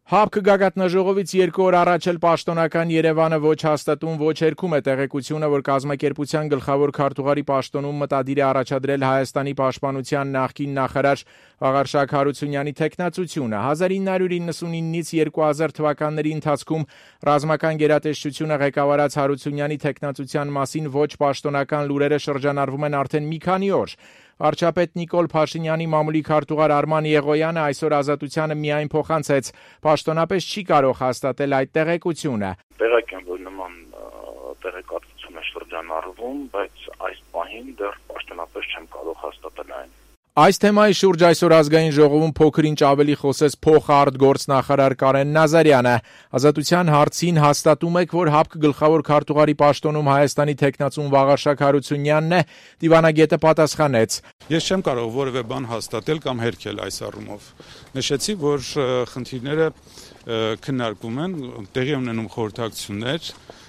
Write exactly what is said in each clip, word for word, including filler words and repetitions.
ՀԱՊԿ գագաթնաժողովից երկու օր առաջ էլ պաշտոնական Երևանը ոչ հաստատում, ոչ հերքում է տեղեկությունը, որ կազմակերպության գլխավոր քարտուղարի պաշտոնում մտադիր է առաջադրել Հայաստանի պաշտպանության նախկին նախարար Վաղարշակ Հարությունյանի թեկնածությունը։ հազար ինը հարյուր իննսունինից երկու հազար թվականների ընթացքում ռազմական գերատեսչությունը ղեկավարած Հարությունյանի թեկնածության մասին ոչ պաշտոնական լուրերը շրջանառվում են արդեն մի քանի օր։ Վարչապետ Նիկոլ Փաշինյանի մամուլի քարտուղար Արման Եղոյանը այսօր Ազատությանը միայն փոխանցեց, պաշտոնապես չի կարող հաստատել այդ տեղեկությունը։ Տեղեկ եմ, որ նման տեղեկատվություն է շրջանառվում, բայց այս պահին դեռ պաշտոնապես չեմ կարող հաստատել այն։ Այս թեմայի շուրջ այսօր ազգային ժողովում փոքր-ինչ ավելի խոսեց փոխարտգործնախարար Կարեն Նազարյանը։ Ազատության հարցին հաստատում եք, որ ՀԱՊԿ գլխավոր քարտուղարի պաշտոնում Հայաստանի թեկնածուն Վաղարշակ Հարությունյանն է, դիվանագետը պատասխանեց. Ես չեմ կարող որևէ բան հաստատել կամ հերքել այս առումով։ Նշեցի, որ խնդիրները քննարկվում են, տեղի ունենում խորհրդակցություններ,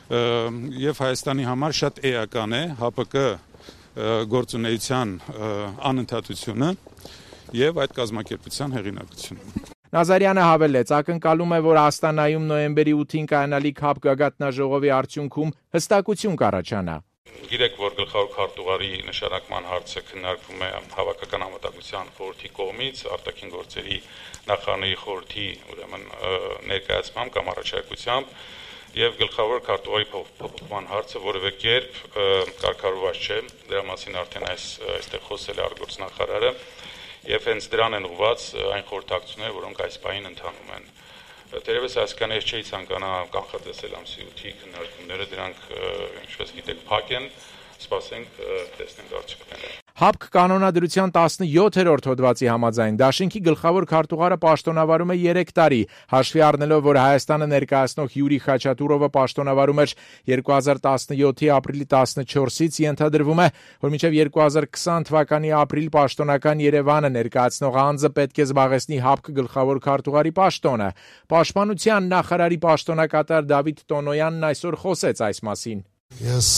եւ Հայաստանի համար շատ էական է ՀԱՊԿ գործունեության անընդհատությունը եւ այդ կազմակերպության հեղինակությունը։ Նազարյանը հավելեց, ակնկալում է, որ Աստանայում նոյեմբերի ութին կայանալիք ՀԱՊԿ գագաթնաժողովի արդյունքում հստակություն կառաջանա։ Գիտեք, որ գլխավոր քարտուղարի նշանակման հարցը քննարկվում է Հավաքական անվտանգության խորհրդի կողմից, արտաքին գործերի նախարարների խորհրդի, ուրեմն ներկայացմամբ կամ առաջարկությամբ, եւ գլխավոր քարտուղարի փոփոխման հարցը որևէ կերպ կարգավորված չէ, դրա մասին արդեն այս այստեղ խոսել է արտգործնախարարը եւ հենց դրան են ուղղված այն խորհրդակցությունները, որոնք այս պահին ընթանում են։ Տերևս այսքան ես չէի ցանկանա կանխատեսել ամսի ութի քննարկումները, դրանք ինչպես գիտեք փակ են, սպասենք տեսնենք արդյունքները։ ՀԱՊԿ կանոնադրության տասնյոթերորդ հոդվածի համաձայն դաշինքի գլխավոր քարտուղարը պաշտոնավարում է երեք տարի, հաշվի առնելով, որ Հայաստանը ներկայացնող Յուրի Խաչատուրովը պաշտոնավարում էր երկու հազար տասնյոթի ապրիլի տասնչորսից, ենթադրվում է, որ մինչև երկու հազար քսան թվականի ապրիլ պաշտոնական Երևանը ներկայացնող անձը պետք է զբաղեցնի ՀԱՊԿ գլխավոր քարտուղարի պաշտոնը։ Պաշտպանության նախարարի պաշտոնակատար Դավիթ Տոնոյանն այսօր խոսեց այս մասին։ Ես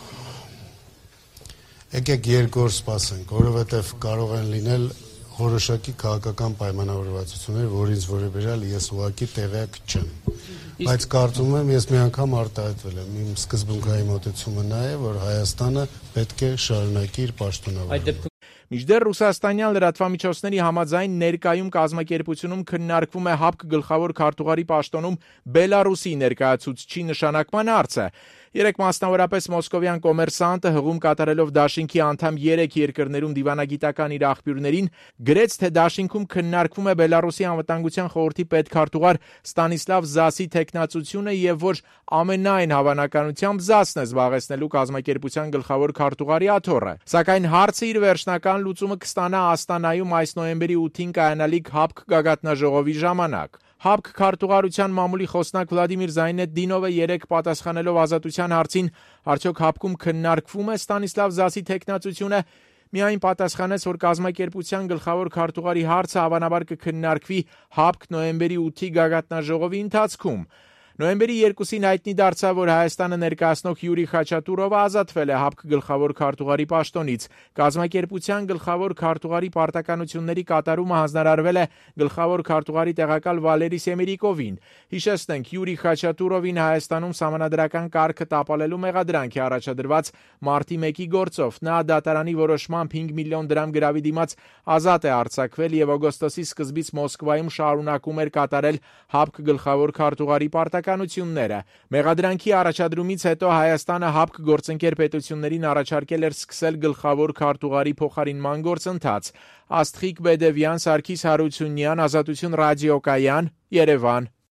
Եկեք երկու օր սպասենք, որովհետև կարող են լինել որոշակի քաղաքական պայմանավորվածություններ, որից որը բերալ ես ուղղակի տեղյակ չեմ։ Բայց կարծում եմ, ես մի անգամ արտահայտվել եմ, իմ սկզբունքային մոտեցումը նա է, որ Հայաստանը պետք է շարունակի իր պաշտոնավարումը։ Մինչդեռ ռուսաստանյան լրատվամիջոցների համաձայն ներկայում կազմակերպությունում քննարկվում է ՀԱՊԿ գլխավոր քարտուղարի պաշտոնում Բելարուսի ներկայացուցչի նշանակման հարցը։ Երեք մասնավորապես մոսկովյան կոմերսանտը հղում կատարելով դաշինքի անդամ երեք երկրներում դիվանագիտական իր աղբյուրներին գրեց, թե դաշինքում քննարկվում է Բելարուսի անվտանգության խորհրդի պետքարտուղար Ստանիսլավ Զասի թեկնածությունը եւ որ ամենայն հավանականությամբ Զասն է զբաղեցնելու կազմակերպության գլխավոր քարտուղարի աթոռը։ Սակայն հարցը իր վերջնական լուծումը կստանա Աստանայում այս նոյեմբերի ութին կայանալիք ՀԱՊԿ գագաթնաժողովի ժամանակ։ ՀԱՊԿ քարտուղարության մամուլի խոսնակ Վլադիմիր Զայնեթդինովը երեկ պատասխանելով Ազատության հարցին, արդյոք ՀԱՊԿ-ում քննարկվում է Ստանիսլավ Զասի թեկնածությունը, միայն պատասխանեց, որ կազմակերպության գլխավոր քարտուղարի հարցը հավանաբար կքննարկվի ՀԱՊԿ նոյեմբերի ութի գագաթնաժողովի ընթացքում։ Նոյեմբերի երկուսին հայտնի դարձավ, որ Հայաստանը ներկայացնող Յուրի Խաչատուրովը ազատվել է ՀԱՊԿ գլխավոր քարտուղարի պաշտոնից։ Կազմակերպության գլխավոր քարտուղարի պարտականությունների կատարումը հանձնարարվել է գլխավոր քարտուղարի տեղակալ Վալերի Սեմերիկովին։ Հիշեցնենք, Յուրի Խաչատուրովին Հայաստանում սահմանադրական կարգը տապալելու մեղադրանք է առաջադրված մարտի մեկի գործով։ Նա դատարանի որոշմամբ հինգ միլիոն դրամ գրավի դիմաց ազատ է արձակվել եւ օգոստոսի սկզբից Մոսկվայում շարունակում էր կատարել ՀԱՊԿ գլխավոր քարտուղարի պարտականությունները։ Մեղադրանքի առաջադրումից հետո Հայաստանը ՀԱՊԿ գործընկեր պետություններին առաջարկել էր սկսել գլխավոր քարտուղարի փոխարինման գործընթաց։ Աստղիկ Բեդևյան, Սարգիս Հարությունյան, Ազատություն ռադիոկայան, Երևան։